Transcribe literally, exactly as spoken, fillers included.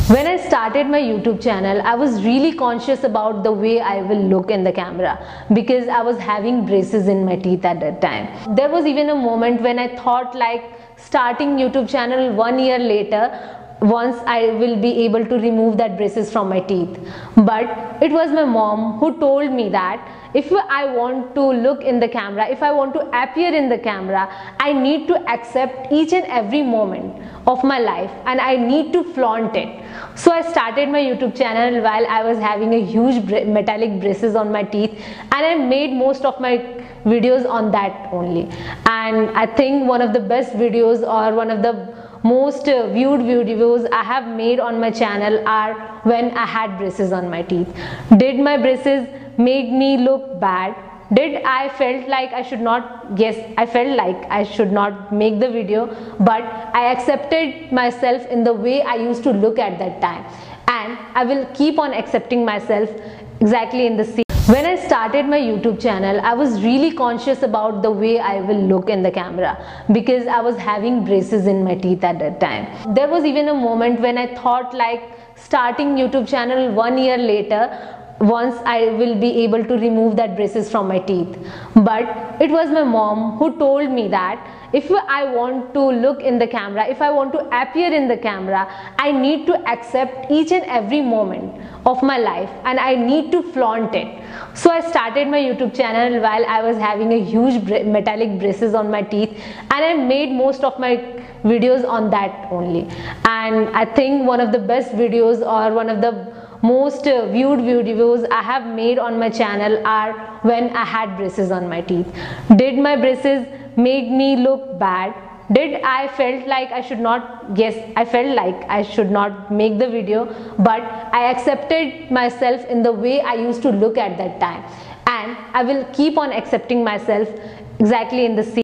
When I started my YouTube channel, I was really conscious about the way I will look in the camera because I was having braces in my teeth at that time. There was even a moment when I thought like starting YouTube channel one year later, once I will be able to remove that braces from my teeth. But it was my mom who told me that if I want to look in the camera, if I want to appear in the camera, I need to accept each and every moment of my life and I need to flaunt it. So I started my YouTube channel while I was having a huge metallic braces on my teeth, and I made most of my videos on that only. And I think one of the best videos or one of the most uh, viewed videos I have made on my channel are when I had braces on my teeth. Did my braces make me look bad? Did I felt like I should not? Yes, I felt like I should not make the video, but I accepted myself in the way I used to look at that time, and I will keep on accepting myself exactly in the same. When I started my YouTube channel, I was really conscious about the way I will look in the camera because I was having braces in my teeth at that time. There was even a moment when I thought like starting YouTube channel one year later, once I will be able to remove that braces from my teeth. But it was my mom who told me that if I want to look in the camera, if I want to appear in the camera, I need to accept each and every moment of my life and I need to flaunt it. So I started my YouTube channel while I was having a huge metallic braces on my teeth, and I made most of my videos on that only. And I think one of the best videos or one of the most uh, viewed videos I have made on my channel are when I had braces on my teeth. Did my braces make me look bad? Did I felt like I should not? Yes, I felt like I should not make the video, but I accepted myself in the way I used to look at that time, and I will keep on accepting myself exactly in the same.